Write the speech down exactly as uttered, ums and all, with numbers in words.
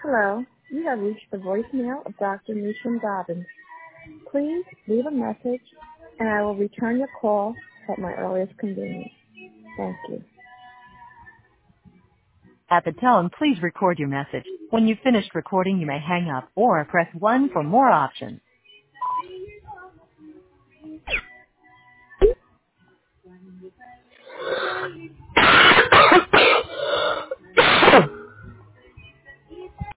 Hello, you have reached the voicemail of Doctor Newsom Dobbins. Please leave a message, and I will return your call at my earliest convenience. Thank you. At the tone, please record your message. When you've finished recording, you may hang up or press one for more options.